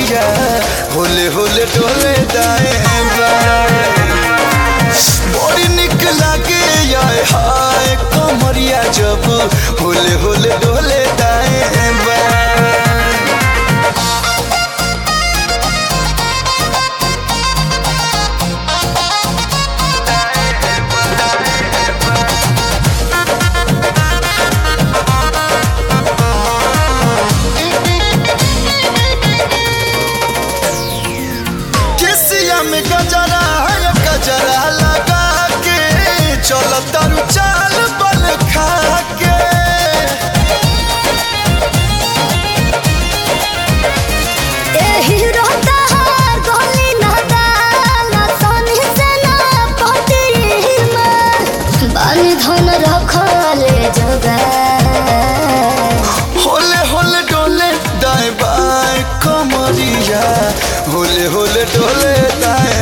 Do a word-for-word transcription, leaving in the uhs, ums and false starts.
कमरिया होले होले डोले दाएं बाएं बड़ी निक लागे आए हाय कमरिया जब होले होले डोले दाएं बाएं। में गजरा है गजरा लगा के चलो तारू चाल बल खा के ए हीरो तहार गोली ना दाना सोनी से ना पटी में बानी धन रखले जगा होले होले डोले दाएं बाएं कमरिया होले होले डोले दाएं